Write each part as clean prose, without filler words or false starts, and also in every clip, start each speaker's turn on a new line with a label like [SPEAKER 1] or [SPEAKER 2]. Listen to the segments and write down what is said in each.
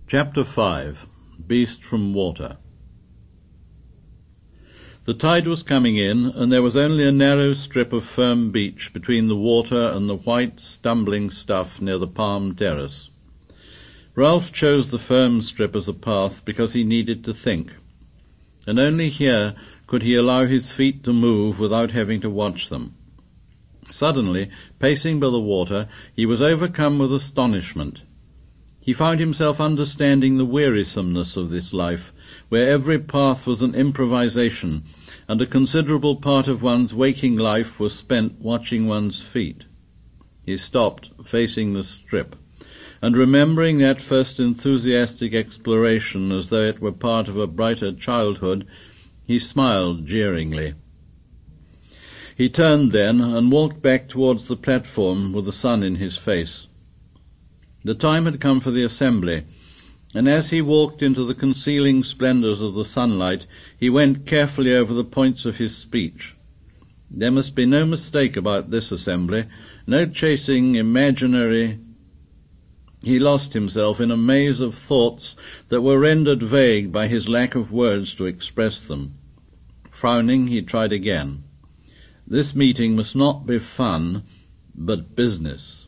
[SPEAKER 1] Chapter 5. Beast from Water. The tide was coming in, and there was only a narrow strip of firm beach between the water and the white, stumbling stuff near the palm terrace. Ralph chose the firm strip as a path because he needed to think, and only here could he allow his feet to move without having to watch them. Suddenly, pacing by the water, he was overcome with astonishment. He found himself understanding the wearisomeness of this life, where every path was an improvisation, and a considerable part of one's waking life was spent watching one's feet. He stopped, facing the strip, and remembering that first enthusiastic exploration as though it were part of a brighter childhood, he smiled jeeringly. He turned then and walked back towards the platform with the sun in his face. The time had come for the assembly, and as he walked into the concealing splendours of the sunlight, he went carefully over the points of his speech. There must be no mistake about this assembly, no chasing imaginary. He lost himself in a maze of thoughts that were rendered vague by his lack of words to express them. Frowning, he tried again. This meeting must not be fun, but business.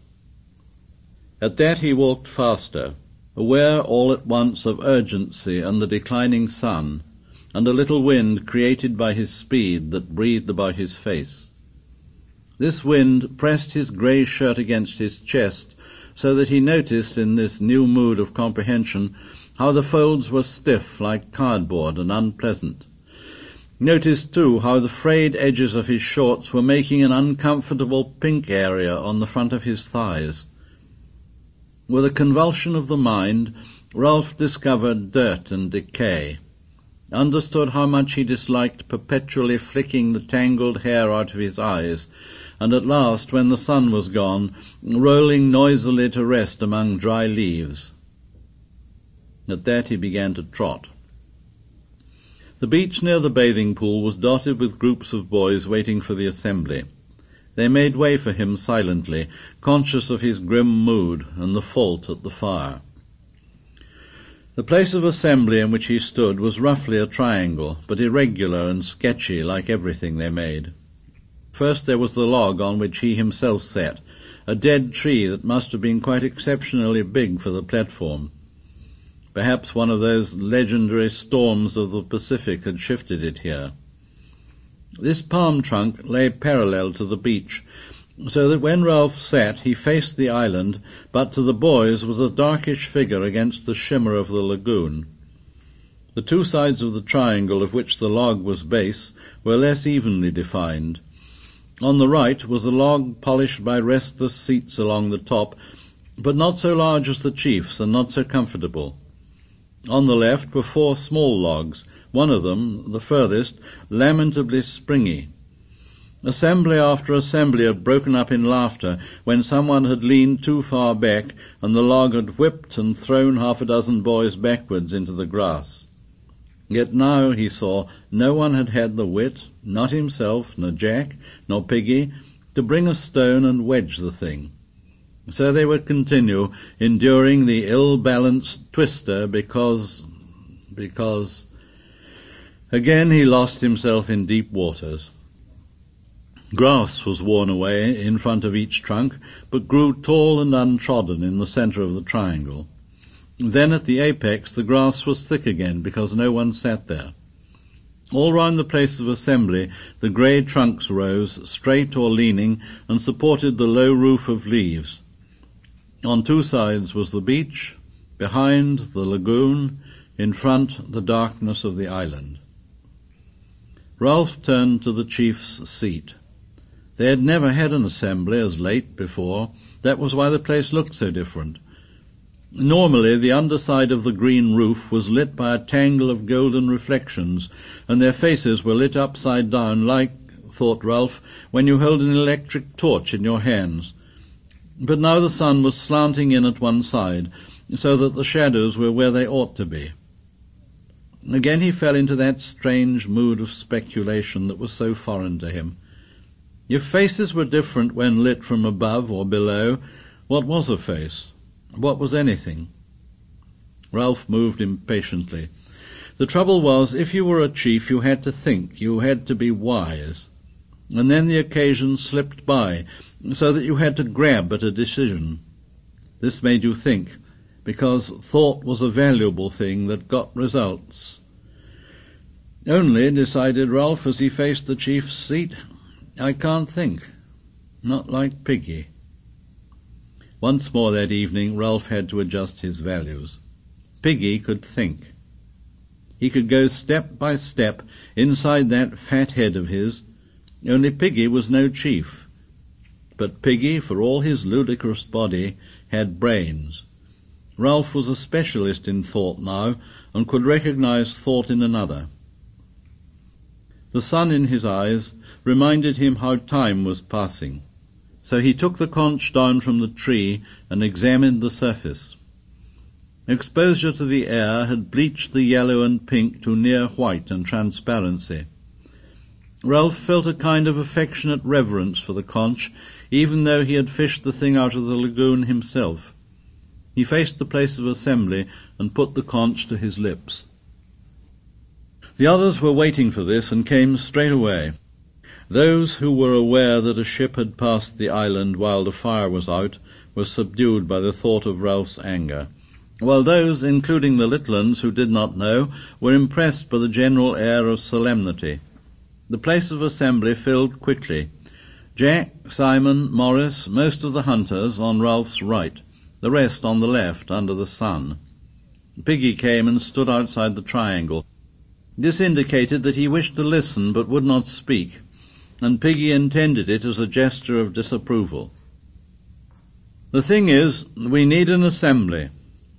[SPEAKER 1] At that he walked faster, aware all at once of urgency and the declining sun, and a little wind created by his speed that breathed about his face. This wind pressed his grey shirt against his chest, so that he noticed in this new mood of comprehension how the folds were stiff like cardboard and unpleasant. Noticed, too, how the frayed edges of his shorts were making an uncomfortable pink area on the front of his thighs. With a convulsion of the mind, Ralph discovered dirt and decay, understood how much he disliked perpetually flicking the tangled hair out of his eyes, and at last, when the sun was gone, rolling noisily to rest among dry leaves. At that he began to trot. The beach near the bathing pool was dotted with groups of boys waiting for the assembly. They made way for him silently, conscious of his grim mood and the fault at the fire. The place of assembly in which he stood was roughly a triangle, but irregular and sketchy like everything they made. First there was the log on which he himself sat, a dead tree that must have been quite exceptionally big for the platform. Perhaps one of those legendary storms of the Pacific had shifted it here. This palm trunk lay parallel to the beach, so that when Ralph sat he faced the island, but to the boys was a darkish figure against the shimmer of the lagoon. The two sides of the triangle of which the log was base were less evenly defined. On the right was a log polished by restless seats along the top, but not so large as the chief's and not so comfortable. On the left were 4 small logs, one of them, the furthest, lamentably springy. Assembly after assembly had broken up in laughter when someone had leaned too far back and the log had whipped and thrown half a dozen boys backwards into the grass. Yet now, he saw, no one had had the wit, not himself, nor Jack, nor Piggy, to bring a stone and wedge the thing. So they would continue, enduring the ill-balanced twister because... Again he lost himself in deep waters. Grass was worn away in front of each trunk, but grew tall and untrodden in the centre of the triangle. Then at the apex the grass was thick again, because no one sat there. All round the place of assembly the grey trunks rose, straight or leaning, and supported the low roof of leaves. On 2 sides was the beach, behind the lagoon, in front the darkness of the island. Ralph turned to the chief's seat. They had never had an assembly as late before. That was why the place looked so different. Normally the underside of the green roof was lit by a tangle of golden reflections, and their faces were lit upside down like, thought Ralph, when you hold an electric torch in your hands. But now the sun was slanting in at one side, so that the shadows were where they ought to be. Again he fell into that strange mood of speculation that was so foreign to him. If faces were different when lit from above or below, what was a face? What was anything? Ralph moved impatiently. The trouble was, if you were a chief, you had to think, you had to be wise. And then the occasion slipped by, so that you had to grab at a decision. This made you think, because thought was a valuable thing that got results. Only, decided Ralph as he faced the chief's seat, I can't think. Not like Piggy. Once more that evening, Ralph had to adjust his values. Piggy could think. He could go step by step inside that fat head of his, only Piggy was no chief. But Piggy, for all his ludicrous body, had brains. Ralph was a specialist in thought now, and could recognize thought in another. The sun in his eyes reminded him how time was passing, so he took the conch down from the tree and examined the surface. Exposure to the air had bleached the yellow and pink to near white and transparency. Ralph felt a kind of affectionate reverence for the conch, even though he had fished the thing out of the lagoon himself. He faced the place of assembly and put the conch to his lips. The others were waiting for this and came straight away. Those who were aware that a ship had passed the island while the fire was out were subdued by the thought of Ralph's anger, while those, including the little ones who did not know, were impressed by the general air of solemnity. The place of assembly filled quickly. Jack, Simon, Morris, most of the hunters on Ralph's right, the rest on the left under the sun. Piggy came and stood outside the triangle. This indicated that he wished to listen but would not speak, and Piggy intended it as a gesture of disapproval. "The thing is, we need an assembly."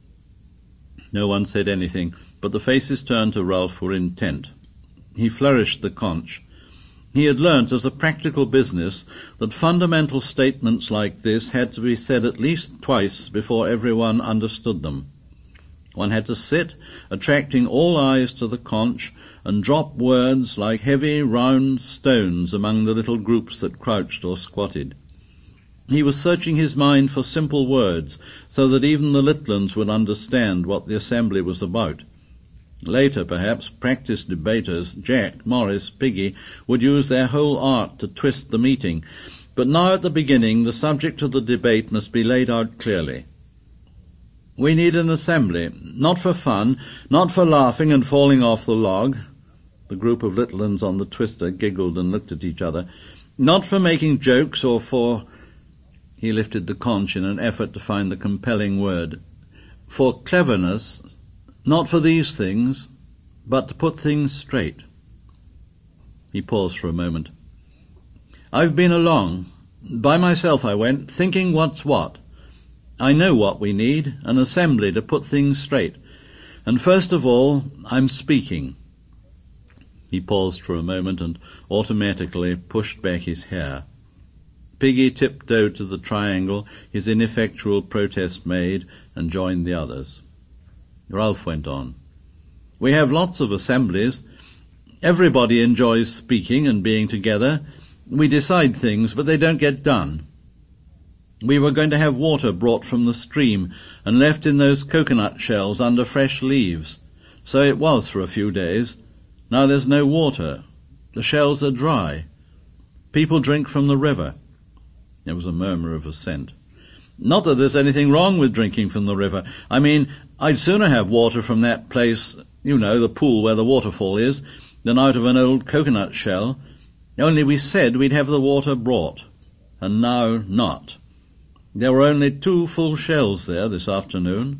[SPEAKER 1] No one said anything, but the faces turned to Ralph were intent. He flourished the conch. He had learnt as a practical business that fundamental statements like this had to be said at least twice before everyone understood them. One had to sit, attracting all eyes to the conch, and drop words like heavy, round stones among the little groups that crouched or squatted. He was searching his mind for simple words, so that even the little ones would understand what the assembly was about. Later, perhaps, practised debaters, Jack, Morris, Piggy, would use their whole art to twist the meeting, but now at the beginning the subject of the debate must be laid out clearly. We need an assembly, not for fun, not for laughing and falling off the log. The group of little ones on the twister giggled and looked at each other. Not for making jokes or for... He lifted the conch in an effort to find the compelling word. For cleverness, not for these things, but to put things straight. He paused for a moment. I've been along. By myself I went, thinking what's what. I know what we need, an assembly to put things straight. And first of all, I'm speaking. He paused for a moment and automatically pushed back his hair. Piggy tiptoed to the triangle, his ineffectual protest made, and joined the others. Ralph went on. We have lots of assemblies. Everybody enjoys speaking and being together. We decide things, but they don't get done. We were going to have water brought from the stream and left in those coconut shells under fresh leaves. So it was for a few days. Now there's no water. The shells are dry. People drink from the river. There was a murmur of assent. Not that there's anything wrong with drinking from the river. I mean, I'd sooner have water from that place, you know, the pool where the waterfall is, than out of an old coconut shell. Only we said we'd have the water brought, and now not. There were only 2 full shells there this afternoon.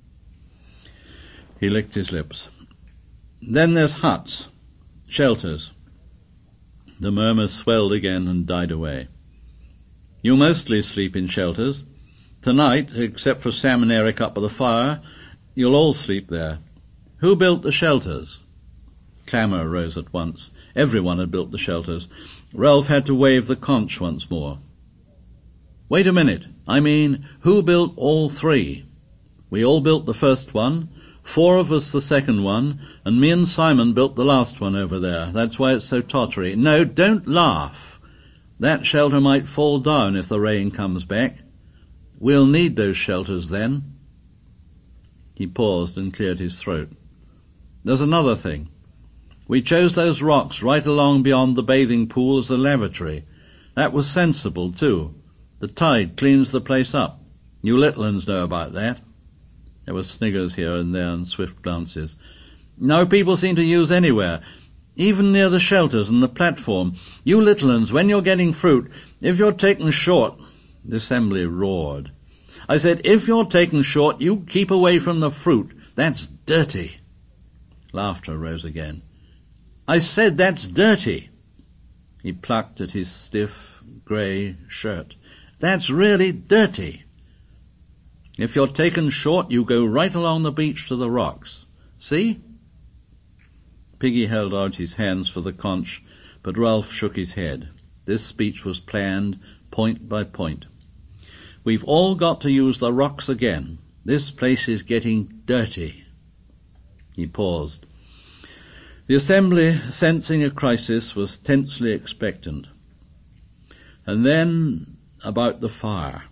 [SPEAKER 1] He licked his lips. Then there's huts, shelters. The murmur swelled again and died away. You mostly sleep in shelters. Tonight, except for Sam and Eric up by the fire, you'll all sleep there. Who built the shelters? Clamour rose at once. Everyone had built the shelters. Ralph had to wave the conch once more. Wait a minute. I mean, who built all 3? We all built the first one, 4 of us the second one, and me and Simon built the last one over there. That's why it's so tottery. No, don't laugh. That shelter might fall down if the rain comes back. We'll need those shelters then. He paused and cleared his throat. "There's another thing. We chose those rocks right along beyond the bathing pool as a lavatory. That was sensible, too. The tide cleans the place up. You little uns know about that." There were sniggers here and there and swift glances. "No people seem to use anywhere, even near the shelters and the platform. You little uns, when you're getting fruit, if you're taken short—" The assembly roared. "I said, if you're taken short, you keep away from the fruit. That's dirty." Laughter rose again. "I said that's dirty." He plucked at his stiff, grey shirt. "That's really dirty. If you're taken short, you go right along the beach to the rocks. See?" Piggy held out his hands for the conch, but Ralph shook his head. This speech was planned, point by point. "We've all got to use the rocks again. This place is getting dirty." He paused. The assembly, sensing a crisis, was tensely expectant. And then, about the fire.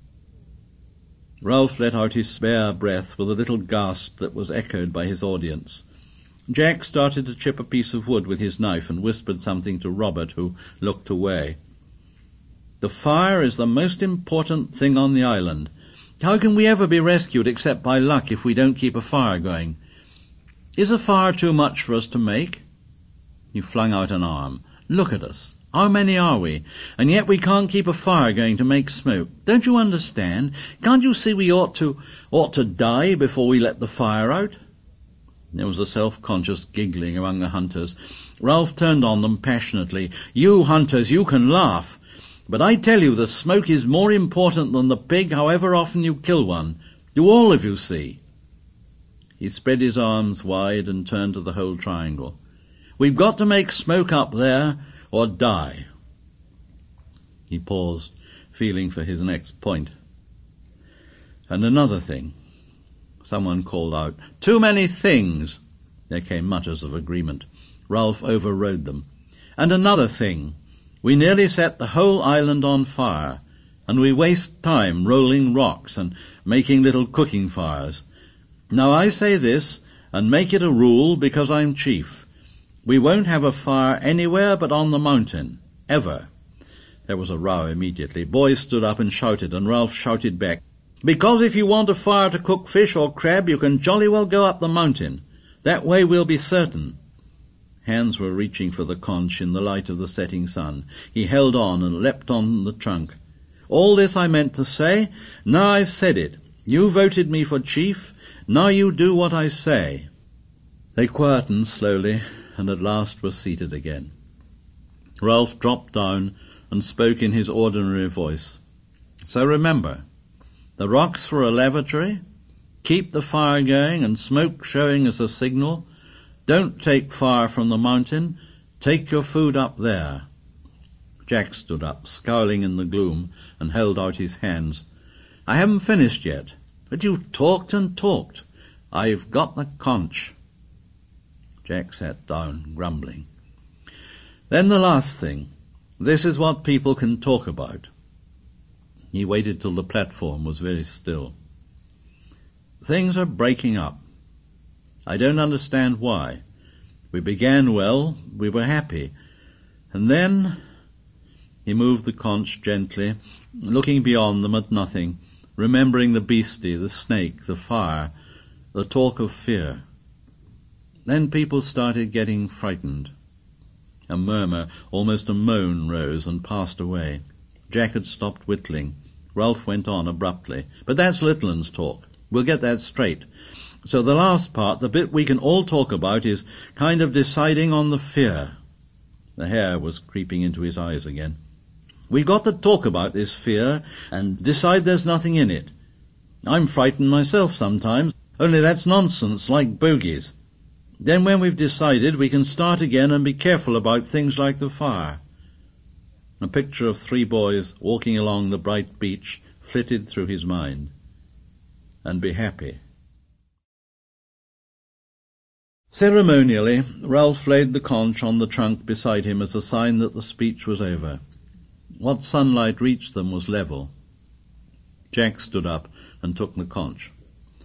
[SPEAKER 1] Ralph let out his spare breath with a little gasp that was echoed by his audience. Jack started to chip a piece of wood with his knife and whispered something to Robert, who looked away. "The fire is the most important thing on the island. How can we ever be rescued except by luck if we don't keep a fire going? Is a fire too much for us to make?" He flung out an arm. "Look at us. How many are we? And yet we can't keep a fire going to make smoke. Don't you understand? Can't you see we ought to die before we let the fire out?" There was a self-conscious giggling among the hunters. Ralph turned on them passionately. "You hunters, you can laugh. But I tell you the smoke is more important than the pig, however often you kill one. Do all of you see?" He spread his arms wide and turned to the whole triangle. "We've got to make smoke up there, or die." He paused, feeling for his next point. "And another thing." Someone called out, "Too many things." There came mutters of agreement. Ralph overrode them. "And another thing. We nearly set the whole island on fire, and we waste time rolling rocks and making little cooking fires. Now I say this, and make it a rule because I'm chief. We won't have a fire anywhere but on the mountain, ever." There was a row immediately. Boys stood up and shouted, and Ralph shouted back, "Because if you want a fire to cook fish or crab, you can jolly well go up the mountain. That way we'll be certain." Hands were reaching for the conch in the light of the setting sun. He held on and leapt on the trunk. "All this I meant to say. Now I've said it. You voted me for chief. Now you do what I say." They quietened slowly, and at last were seated again. Ralph dropped down and spoke in his ordinary voice. "So remember, the rocks for a lavatory, keep the fire going and smoke showing as a signal. Don't take fire from the mountain, take your food up there." Jack stood up, scowling in the gloom, and held out his hands. "I haven't finished yet, but you've talked and talked. I've got the conch." Jack sat down, grumbling. "Then the last thing. This is what people can talk about." He waited till the platform was very still. "Things are breaking up. I don't understand why. We began well, we were happy, and then—" He moved the conch gently, looking beyond them at nothing, remembering the beastie, the snake, the fire, the talk of fear. Then people started getting frightened. A murmur, almost a moan, rose and passed away. Jack had stopped whittling. Ralph went on abruptly. "But that's Littland's talk. We'll get that straight. So the last part, the bit we can all talk about, is kind of deciding on the fear." The hair was creeping into his eyes again. "We've got to talk about this fear and decide there's nothing in it. I'm frightened myself sometimes, only that's nonsense, like bogies. Then when we've decided, we can start again and be careful about things like the fire." A picture of 3 boys walking along the bright beach flitted through his mind. "And be happy." Ceremonially, Ralph laid the conch on the trunk beside him as a sign that the speech was over. What sunlight reached them was level. Jack stood up and took the conch.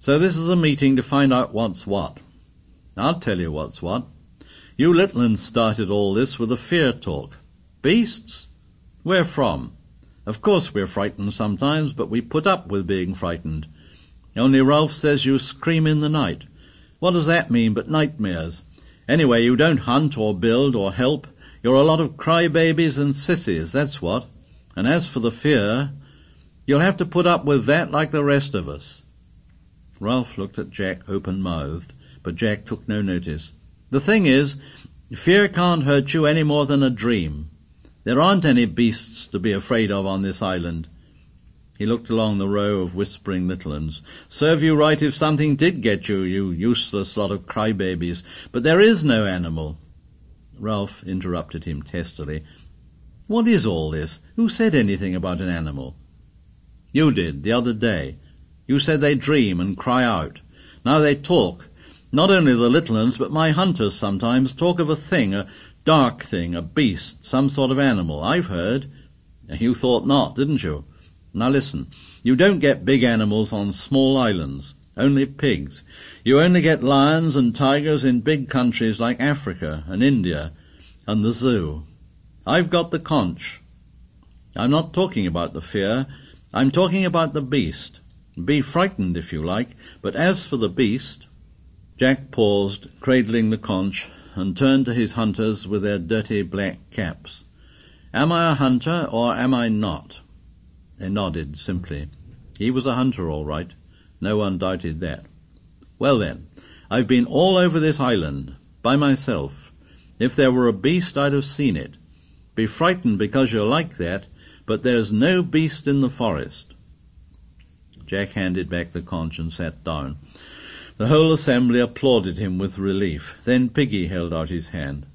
[SPEAKER 1] So this is a meeting to find out what's what. I'll tell you what's what. You little uns started all this with a fear talk. Beasts? Where from? Of course we're frightened sometimes, but we put up with being frightened. Only Ralph says you scream in the night. What does that mean but nightmares? Anyway, you don't hunt or build or help. You're a lot of crybabies and sissies, that's what. And as for the fear, you'll have to put up with that like the rest of us. Ralph looked at Jack open-mouthed, but Jack took no notice. The thing is, fear can't hurt you any more than a dream. There aren't any beasts to be afraid of on this island. He looked along the row of whispering little uns. Serve you right if something did get you, you useless lot of crybabies. But there is no animal. Ralph interrupted him testily. What is all this? Who said anything about an animal? You did, the other day. You said they dream and cry out. Now they talk. Not only the little uns, but my hunters sometimes talk of a thing, a dark thing, a beast, some sort of animal. I've heard. You thought not, didn't you? Now listen, you don't get big animals on small islands, only pigs. You only get lions and tigers in big countries like Africa and India and the zoo. I've got the conch. I'm not talking about the fear, I'm talking about the beast. Be frightened if you like, but as for the beast... Jack paused, cradling the conch, and turned to his hunters with their dirty black caps. Am I a hunter or am I not? They nodded simply. He was a hunter, all right. No one doubted that. Well then, I've been all over this island, by myself. If there were a beast, I'd have seen it. Be frightened because you're like that, but there's no beast in the forest. Jack handed back the conch and sat down. The whole assembly applauded him with relief. Then Piggy held out his hand.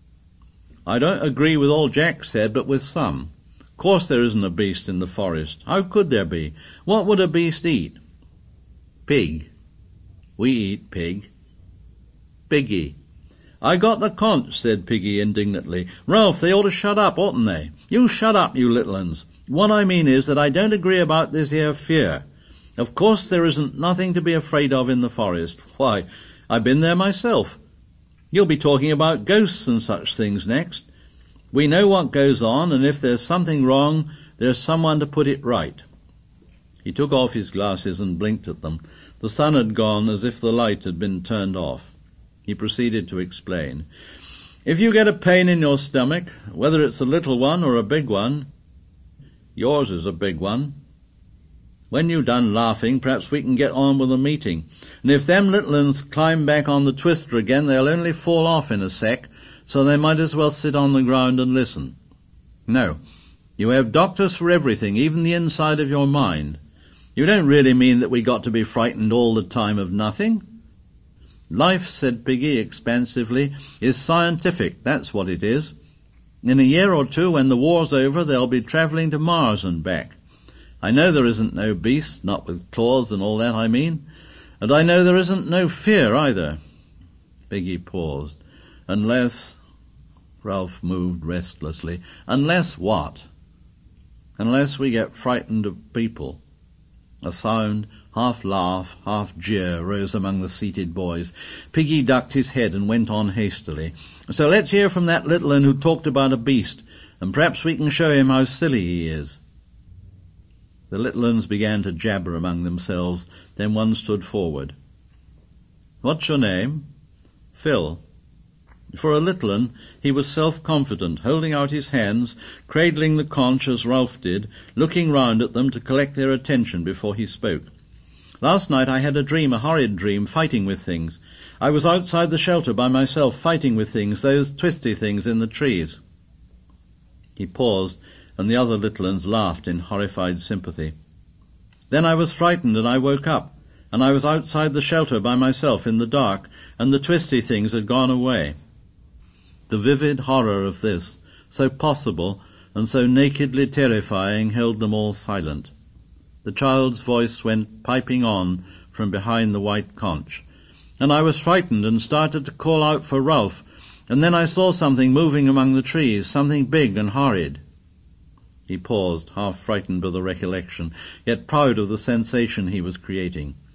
[SPEAKER 1] I don't agree with all Jack said, but with some. Of course there isn't a beast in the forest. How could there be? What would a beast eat? Pig. We eat pig. Piggy. I got the conch, said Piggy indignantly. Ralph, they ought to shut up, oughtn't they? You shut up, you little uns. What I mean is that I don't agree about this here fear. Of course there isn't nothing to be afraid of in the forest. Why, I've been there myself. You'll be talking about ghosts and such things next. We know what goes on, and if there's something wrong, there's someone to put it right. He took off his glasses and blinked at them. The sun had gone as if the light had been turned off. He proceeded to explain. If you get a pain in your stomach, whether it's a little one or a big one, yours is a big one. When you've done laughing, perhaps we can get on with the meeting. And if them little uns climb back on the twister again, they'll only fall off in a sec, so they might as well sit on the ground and listen. No, you have doctors for everything, even the inside of your mind. You don't really mean that we got to be frightened all the time of nothing? Life, said Piggy expansively, is scientific, that's what it is. In a year or two, when the war's over, they'll be travelling to Mars and back. I know there isn't no beast, not with claws and all that, I mean. And I know there isn't no fear either. Piggy paused. Unless... Ralph moved restlessly. Unless what? Unless we get frightened of people. A sound, half laugh, half jeer, rose among the seated boys. Piggy ducked his head and went on hastily. So let's hear from that little un who talked about a beast, and perhaps we can show him how silly he is. The little uns began to jabber among themselves. Then one stood forward. What's your name? Phil. For a little un, he was self-confident, holding out his hands, cradling the conch as Ralph did, looking round at them to collect their attention before he spoke. Last night I had a dream, a horrid dream, fighting with things. I was outside the shelter by myself, fighting with things, those twisty things in the trees. He paused, and the other little uns laughed in horrified sympathy. Then I was frightened, and I woke up, and I was outside the shelter by myself in the dark, and the twisty things had gone away. The vivid horror of this, so possible and so nakedly terrifying, held them all silent. The child's voice went piping on from behind the white conch. And I was frightened and started to call out for Ralph, and then I saw something moving among the trees, something big and horrid. He paused, half frightened by the recollection, yet proud of the sensation he was creating.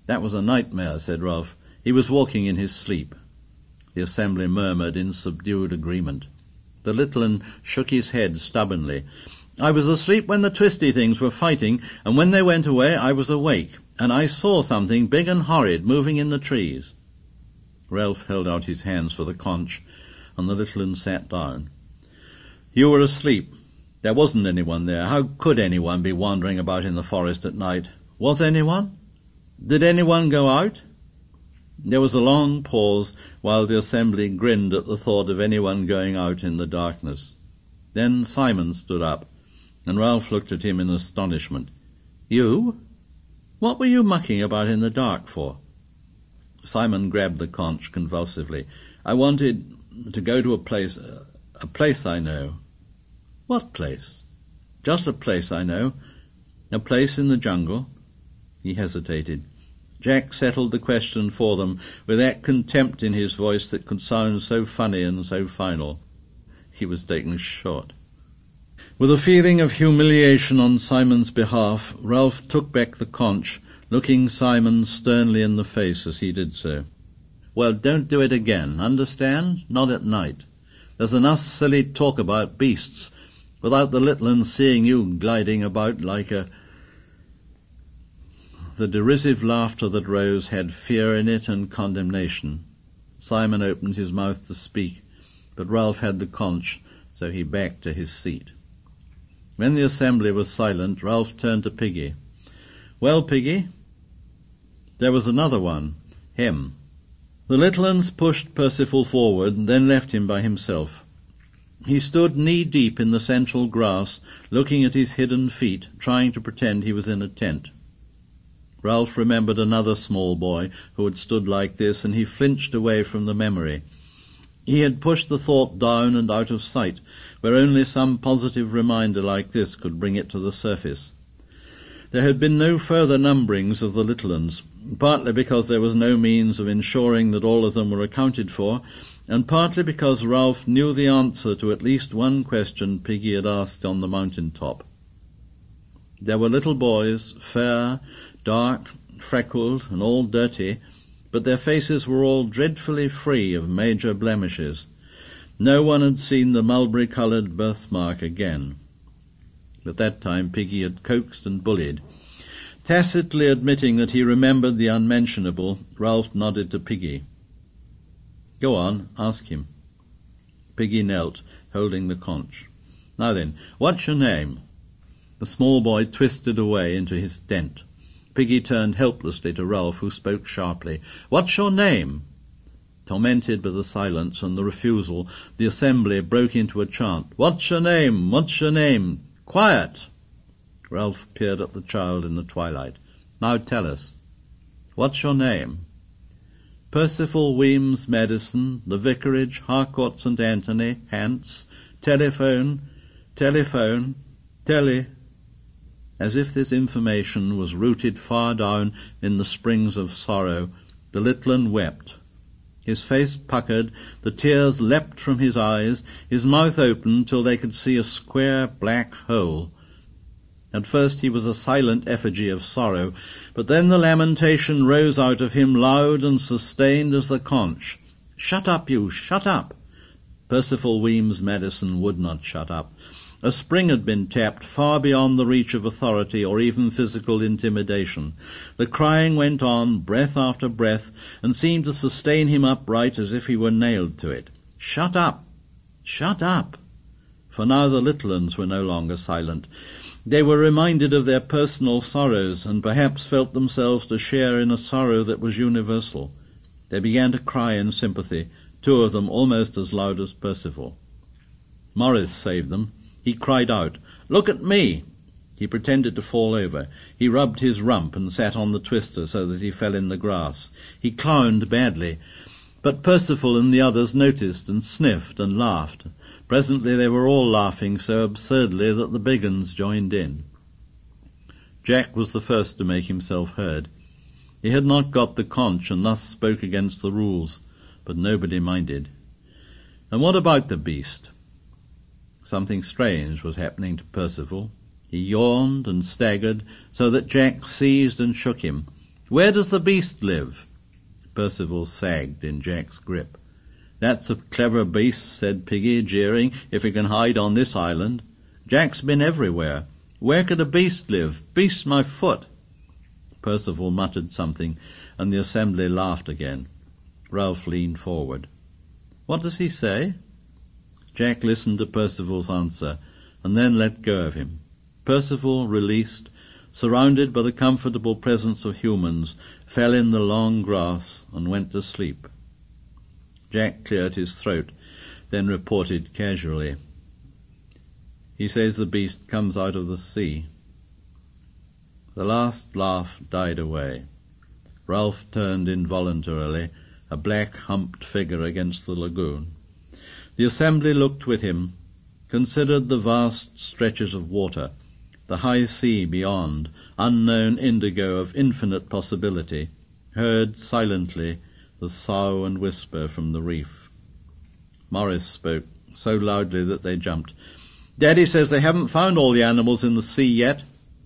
[SPEAKER 1] "That was a nightmare," said Ralph. "He was walking in his sleep." The assembly murmured in subdued agreement. The little 'un shook his head stubbornly. "I was asleep when the twisty things were fighting, and when they went away I was awake, and I saw something big and horrid moving in the trees." Ralph held out his hands for the conch, and the little 'un sat down. "You were asleep. There wasn't anyone there. How could anyone be wandering about in the forest at night? Was anyone? Did anyone go out?" There was a long pause while the assembly grinned at the thought of anyone going out in the darkness. Then Simon stood up, and Ralph looked at him in astonishment. "You? What were you mucking about in the dark for?" Simon grabbed the conch convulsively. "I wanted to go to a place I know." "What place?" "Just a place I know. A place in the jungle." He hesitated. Jack settled the question for them with that contempt in his voice that could sound so funny and so final. He was taken short. With a feeling of humiliation on Simon's behalf, Ralph took back the conch, looking Simon sternly in the face as he did so. "Well, don't do it again, understand? Not at night. There's enough silly talk about beasts, without the little 'un seeing you gliding about like a—" The derisive laughter that rose had fear in it and condemnation. Simon opened his mouth to speak, but Ralph had the conch, so he backed to his seat. When the assembly was silent, Ralph turned to Piggy. "Well, Piggy?" "There was another one. Him." The little 'uns pushed Percival forward, then left him by himself. He stood knee-deep in the central grass, looking at his hidden feet, trying to pretend he was in a tent. Ralph remembered another small boy who had stood like this, and he flinched away from the memory. He had pushed the thought down and out of sight, where only some positive reminder like this could bring it to the surface. There had been no further numberings of the little 'uns, partly because there was no means of ensuring that all of them were accounted for, and partly because Ralph knew the answer to at least one question Piggy had asked on the mountain top. There were little boys, fair, dark, freckled, and all dirty, but their faces were all dreadfully free of major blemishes. No one had seen the mulberry-coloured birthmark again. At that time Piggy had coaxed and bullied. Tacitly admitting that he remembered the unmentionable, Ralph nodded to Piggy. "Go on, ask him." Piggy knelt, holding the conch. "Now then, what's your name?" The small boy twisted away into his tent. Piggy turned helplessly to Ralph, who spoke sharply. "What's your name?" Tormented by the silence and the refusal, the assembly broke into a chant. "What's your name? What's your name? Quiet!" Ralph peered at the child in the twilight. "Now tell us. What's your name?" "Percival Weems Madison, the Vicarage, Harcourt St. Anthony, Hants, telephone, telephone, tele—" As if this information was rooted far down in the springs of sorrow, the little 'un wept. His face puckered, the tears leapt from his eyes, his mouth opened till they could see a square black hole. At first he was a silent effigy of sorrow, but then the lamentation rose out of him loud and sustained as the conch. "Shut up, you! Shut up!" Percival Weems Madison would not shut up. A spring had been tapped far beyond the reach of authority or even physical intimidation. The crying went on, breath after breath, and seemed to sustain him upright as if he were nailed to it. "Shut up! Shut up!" For now the little 'uns were no longer silent. They were reminded of their personal sorrows, and perhaps felt themselves to share in a sorrow that was universal. They began to cry in sympathy, two of them almost as loud as Percival. Morris saved them. He cried out, "Look at me!" He pretended to fall over. He rubbed his rump and sat on the twister so that he fell in the grass. He clowned badly, but Percival and the others noticed and sniffed and laughed. Presently they were all laughing so absurdly that the big 'uns joined in. Jack was the first to make himself heard. He had not got the conch and thus spoke against the rules, but nobody minded. "And what about the beast?" Something strange was happening to Percival. He yawned and staggered so that Jack seized and shook him. Where does the beast live?" Percival sagged in Jack's grip. "That's a clever beast," said Piggy, jeering, "if it can hide on this island. Jack's been everywhere. Where could a beast live? Beast my foot." Percival muttered something, and the assembly laughed again. Ralph leaned forward. "What does he say?" Jack listened to Percival's answer, and then let go of him. Percival, released, surrounded by the comfortable presence of humans, fell in the long grass and went to sleep. Jack cleared his throat, then reported casually, "He says the beast comes out of the sea." The last laugh died away. Ralph turned involuntarily, a black humped figure against the lagoon. The assembly looked with him, considered the vast stretches of water, the high sea beyond, unknown indigo of infinite possibility, heard silently the sough and whisper from the reef. Morris spoke, so loudly that they jumped. "Daddy says they haven't found all the animals in the sea yet."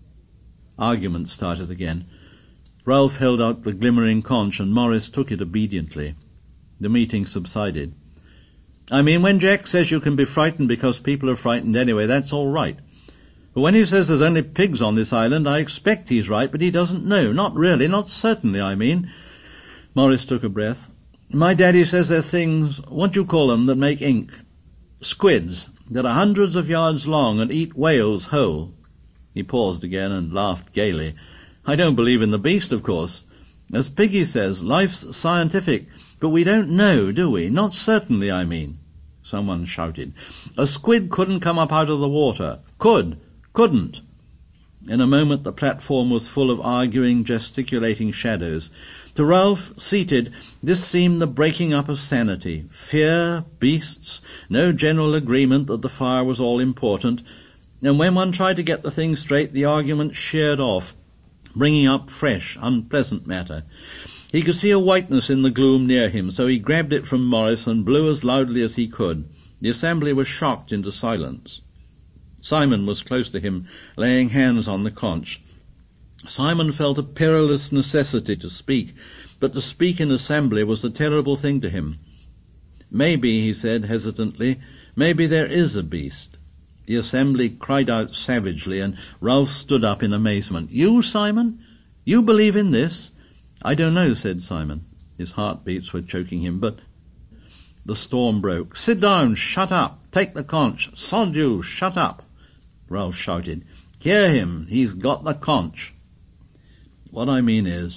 [SPEAKER 1] Argument started again. Ralph held out the glimmering conch, and Morris took it obediently. The meeting subsided. "I mean, when Jack says you can be frightened because people are frightened anyway, that's all right. But when he says there's only pigs on this island, I expect he's right, but he doesn't know. Not really, not certainly, I mean." Morris took a breath. "My daddy says they're things, what do you call them, that make ink? Squids, that are hundreds of yards long and eat whales whole." He paused again and laughed gaily. "I don't believe in the beast, of course. As Piggy says, life's scientific, but we don't know, do we? Not certainly, I mean." Someone shouted, "A squid couldn't come up out of the water. Could. Couldn't." In a moment the platform was full of arguing, gesticulating shadows. To Ralph, seated, this seemed the breaking up of sanity. Fear, beasts, no general agreement that the fire was all important, and when one tried to get the thing straight, the argument sheared off, bringing up fresh, unpleasant matter. He could see a whiteness in the gloom near him, so he grabbed it from Morris and blew as loudly as he could. The assembly was shocked into silence. Simon was close to him, laying hands on the conch. Simon felt a perilous necessity to speak, but to speak in assembly was a terrible thing to him. "Maybe," he said hesitantly, "maybe there is a beast." The assembly cried out savagely, and Ralph stood up in amazement. "You, Simon? You believe in this?" "I don't know," said Simon. His heartbeats were choking him, but... The storm broke. "Sit down! Shut up! Take the conch! Sod you! Shut up!" Ralph shouted. "Hear him! He's got the conch!" "What I mean is,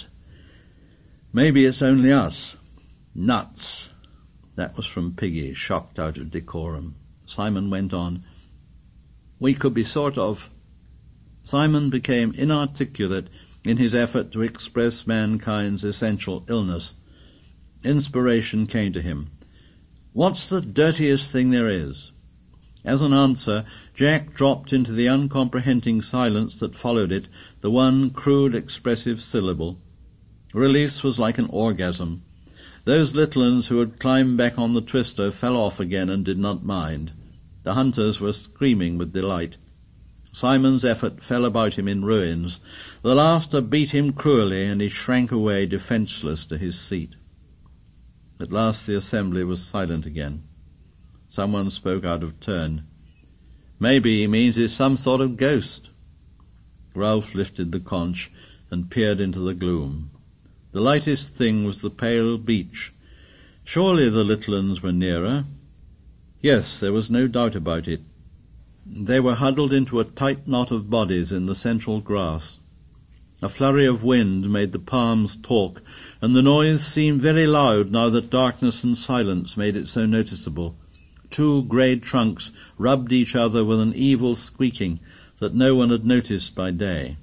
[SPEAKER 1] maybe it's only us." "Nuts!" That was from Piggy, shocked out of decorum. Simon went on. "We could be sort of..." Simon became inarticulate in his effort to express mankind's essential illness. Inspiration came to him. "What's the dirtiest thing there is?" As an answer, Jack dropped into the uncomprehending silence that followed it the one crude expressive syllable. Release was like an orgasm. Those little uns who had climbed back on the twister fell off again and did not mind. The hunters were screaming with delight. Simon's effort fell about him in ruins. The laughter beat him cruelly, and he shrank away defenceless to his seat. At last the assembly was silent again. Someone spoke out of turn. "Maybe he means it's some sort of ghost." Ralph lifted the conch and peered into the gloom. The lightest thing was the pale beach. Surely the little uns were nearer. Yes, there was no doubt about it. They were huddled into a tight knot of bodies in the central grass. A flurry of wind made the palms talk, and the noise seemed very loud now that darkness and silence made it so noticeable. Two grey trunks rubbed each other with an evil squeaking that no one had noticed by day.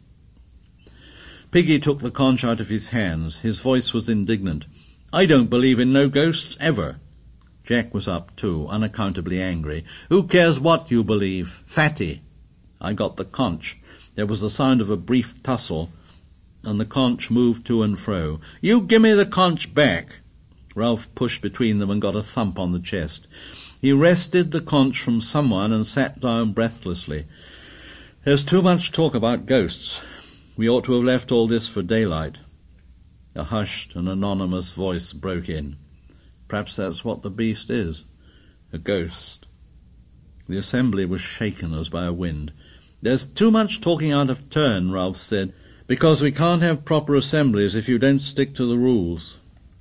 [SPEAKER 1] Piggy took the conch out of his hands. His voice was indignant. "I don't believe in no ghosts, ever." Jack was up too, unaccountably angry. "Who cares what you believe? Fatty." I got the conch. There was the sound of a brief tussle, and the conch moved to and fro. "You gimme the conch back." Ralph pushed between them and got a thump on the chest. He wrested the conch from someone and sat down breathlessly. "There's too much talk about ghosts. We ought to have left all this for daylight." A hushed and anonymous voice broke in. Perhaps that's what the beast is, a ghost. The assembly was shaken as by a wind. "There's too much talking out of turn," Ralph said, "because we can't have proper assemblies if you don't stick to the rules."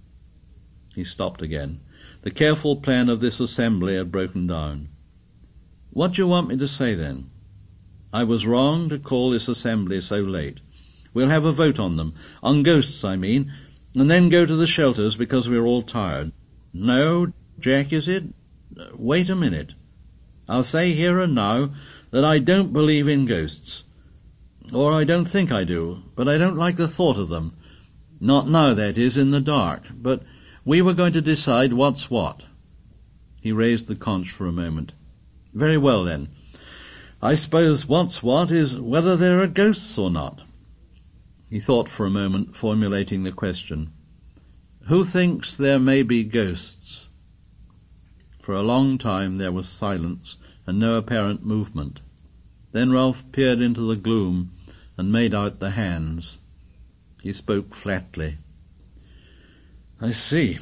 [SPEAKER 1] He stopped again. The careful plan of this assembly had broken down. "What do you want me to say, then?" "I was wrong to call this assembly so late. We'll have a vote on them, on ghosts, I mean, and then go to the shelters because we're all tired." "No, Jack, is it? Wait a minute. I'll say here and now that I don't believe in ghosts. Or I don't think I do, but I don't like the thought of them. Not now, that is, in the dark. But we were going to decide what's what." He raised the conch for a moment. "Very well, then. I suppose what's what is whether there are ghosts or not." He thought for a moment, formulating the question. "Who thinks there may be ghosts?" For a long time there was silence and no apparent movement. Then Ralph peered into the gloom and made out the hands. He spoke flatly. "I see.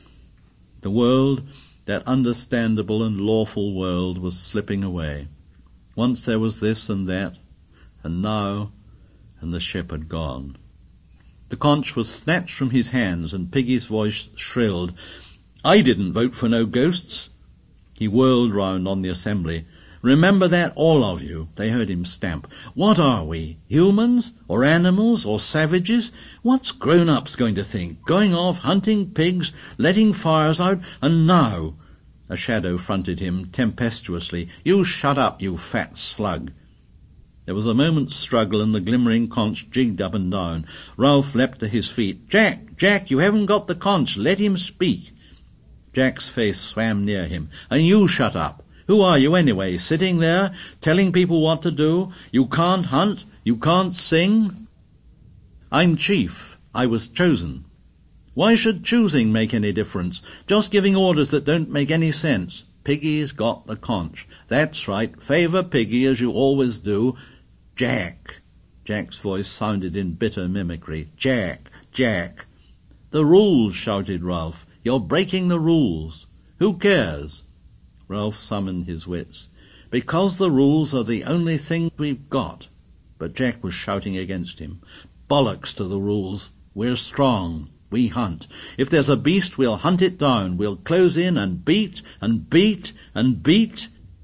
[SPEAKER 1] The world, that understandable and lawful world, was slipping away. Once there was this and that, and now, and the ship had gone." The conch was snatched from his hands, and Piggy's voice shrilled, "I didn't vote for no ghosts." He whirled round on the assembly. "Remember that, all of you." They heard him stamp. "What are we, humans, or animals, or savages? What's grown-ups going to think? Going off, hunting pigs, letting fires out, and now—" A shadow fronted him tempestuously. "You shut up, you fat slug." There was a moment's struggle, and the glimmering conch jigged up and down. Ralph leapt to his feet. Jack, you haven't got the conch. Let him speak." Jack's face swam near him. "And you shut up. Who are you, anyway, sitting there, telling people what to do? You can't hunt. You can't sing." "I'm chief. I was chosen." "Why should choosing make any difference? Just giving orders that don't make any sense." "Piggy's got the conch. That's right. Favour Piggy, as you always do." "Jack." Jack's voice sounded in bitter mimicry. Jack. "The rules," shouted Ralph. "You're breaking the rules." "Who cares?" Ralph summoned his wits. "Because the rules are the only thing we've got." But Jack was shouting against him. "Bollocks to the rules. We're strong. We hunt. If there's a beast, we'll hunt it down. We'll close in and beat and beat and beat."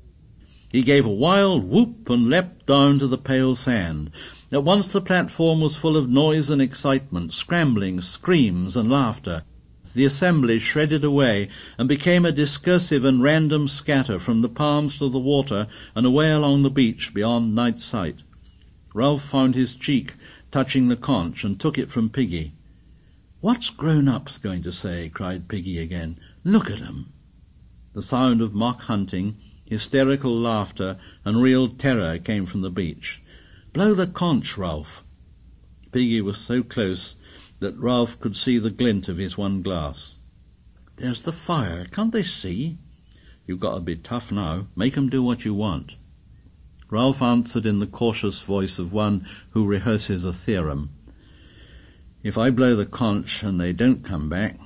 [SPEAKER 1] He gave a wild whoop and leapt down to the pale sand. At once the platform was full of noise and excitement, scrambling, screams and laughter. The assembly shredded away and became a discursive and random scatter from the palms to the water and away along the beach beyond night sight. Ralph found his cheek touching the conch and took it from Piggy. "What's grown-ups going to say?" cried Piggy again. "Look at 'em." The sound of mock hunting, hysterical laughter, and real terror came from the beach. "Blow the conch, Ralph." Piggy was so close that Ralph could see the glint of his one glass. "There's the fire. Can't they see?" "You've got to be tough now. Make 'em do what you want." Ralph answered in the cautious voice of one who rehearses a theorem. "If I blow the conch and they don't come back,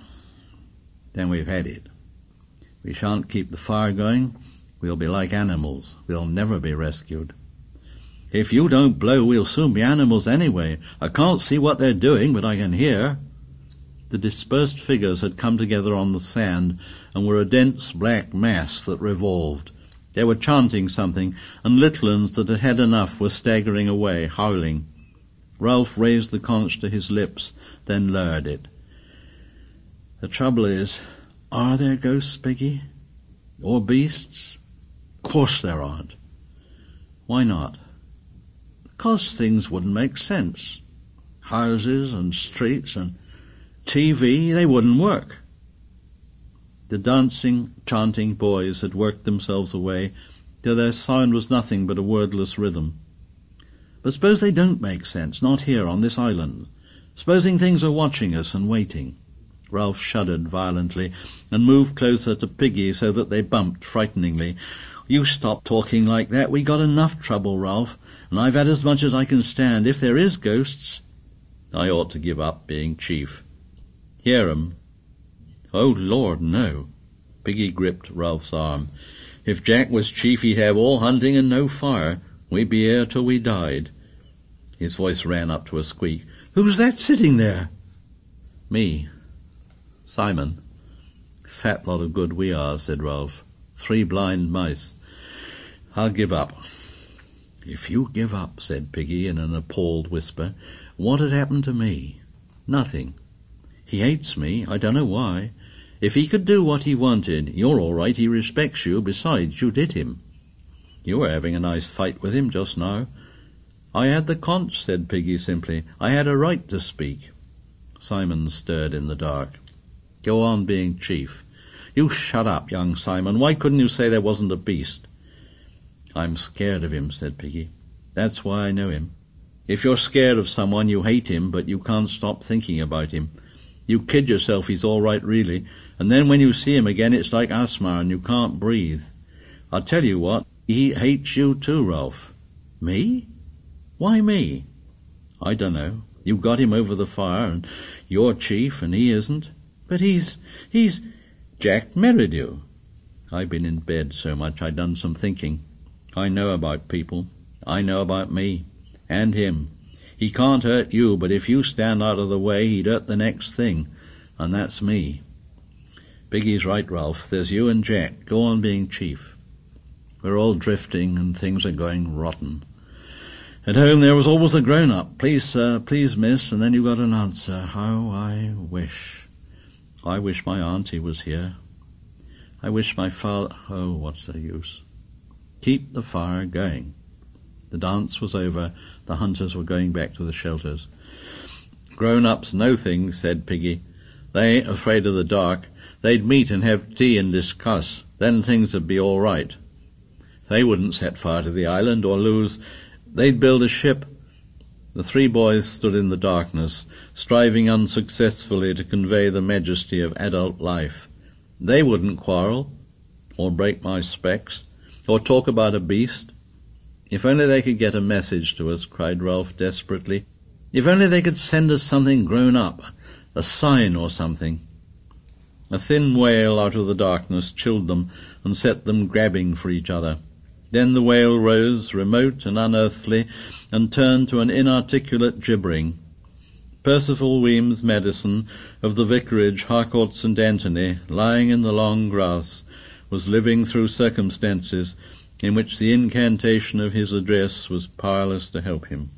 [SPEAKER 1] then we've had it. We shan't keep the fire going. We'll be like animals. We'll never be rescued." "If you don't blow, we'll soon be animals anyway. I can't see what they're doing, but I can hear." The dispersed figures had come together on the sand and were a dense black mass that revolved. They were chanting something, and little uns that had had enough were staggering away, howling. Ralph raised the conch to his lips, then lowered it. "The trouble is, are there ghosts, Piggy? Or beasts?" "Course there aren't." "Why not?" "'Cause things wouldn't make sense. Houses and streets and TV, they wouldn't work." The dancing, chanting boys had worked themselves away till their sound was nothing but a wordless rhythm. "But suppose they don't make sense, not here on this island. Supposing things are watching us and waiting." Ralph shuddered violently and moved closer to Piggy so that they bumped frighteningly. "You stop talking like that. We got enough trouble, Ralph, and I've had as much as I can stand. If there is ghosts—" "I ought to give up being chief. Hear 'em? Oh, Lord, no. Piggy gripped Ralph's arm. If Jack was chief, he'd have all hunting and no fire. We'd be here till we died. His voice ran up to a squeak. Who's that sitting there? Me. Simon. Fat lot of good we are, said Ralph. 3 blind mice. I'll give up. If you give up, said Piggy in an appalled whisper, what'd happen to me? Nothing. He hates me, I don't know why. If he could do what he wanted, you're all right, he respects you, besides you did him. You were having a nice fight with him just now. I had the conch, said Piggy simply. I had a right to speak. Simon stirred in the dark. Go on being chief. You shut up, young Simon. Why couldn't you say there wasn't a beast? I'm scared of him, said Piggy. That's why I know him. If you're scared of someone, you hate him, but you can't stop thinking about him. You kid yourself he's all right, really, and then when you see him again, it's like asthma and you can't breathe. I'll tell you what, he hates you too, Ralph. Me? Why me? I dunno. You got him over the fire, and you're chief, and he isn't. But he's... Jack married you. I've been in bed so much I done some thinking. I know about people. I know about me. And him. He can't hurt you, but if you stand out of the way, he'd hurt the next thing, and that's me. Piggy's right, Ralph. There's you and Jack. Go on being chief. We're all drifting, and things are going rotten. At home there was always a grown-up. Please, sir, please, miss, and then you got an answer. How I wish. I wish my auntie was here. I wish my father... Oh, what's the use? Keep the fire going. The dance was over. The hunters were going back to the shelters. Grown-ups know things, said Piggy. They ain't afraid of the dark. They'd meet and have tea and discuss. Then things would be all right. They wouldn't set fire to the island or lose. They'd build a ship. The 3 boys stood in the darkness, striving unsuccessfully to convey the majesty of adult life. They wouldn't quarrel, or break my specs, or talk about a beast. If only they could get a message to us, cried Ralph desperately. If only they could send us something grown up, a sign or something. A thin wail out of the darkness chilled them and set them grabbing for each other. Then the wail rose, remote and unearthly, and turned to an inarticulate gibbering. Percival Weems Madison, of the vicarage Harcourt St. Anthony, lying in the long grass, was living through circumstances in which the incantation of his address was powerless to help him.